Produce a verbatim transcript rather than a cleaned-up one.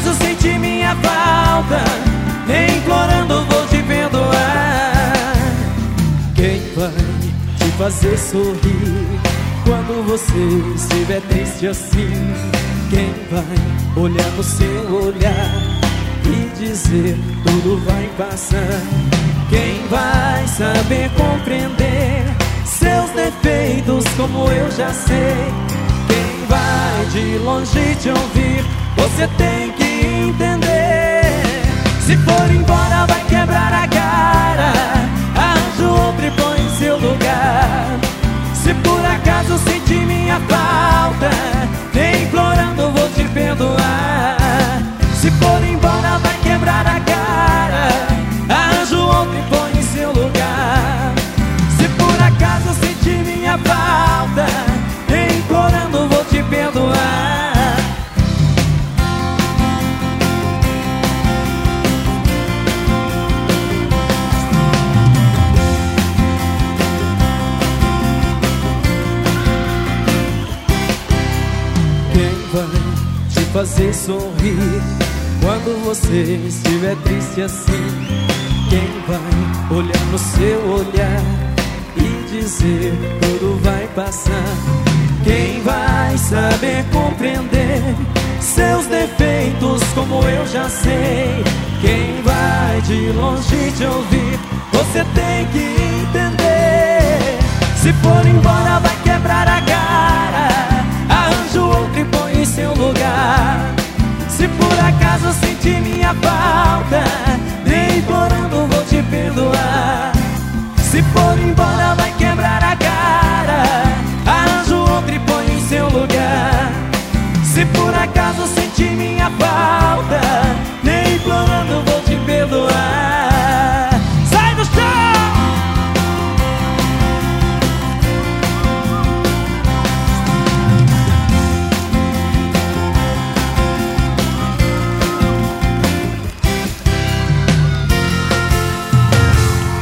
acaso senti minha falta, nem implorando vou te perdoar. Quem vai te fazer sorrir quando você estiver triste assim? Quem vai olhar no seu olhar e dizer tudo vai passar? Quem vai saber compreender seus defeitos como eu já sei? Quem vai de longe te ouvir? Você tem que entender. Se for embora vai quebrar a cara, arranja outro e põe em seu lugar. Se por acaso sentir minha falta, nem implorando vou te perdoar. Se for embora vai quebrar a cara, arranja outro e põe em seu lugar. Se por acaso sentir minha falta, nem implorando vou te perdoar. Vai te fazer sorrir quando você estiver triste assim? Quem vai olhar no seu olhar e dizer tudo vai passar? Quem vai saber compreender seus defeitos como eu já sei? Quem vai de longe te ouvir? Você tem que entender. Se for embora vai quebrar a cara, arranja outro e põe em seu lugar. Se por acaso sentir minha paz,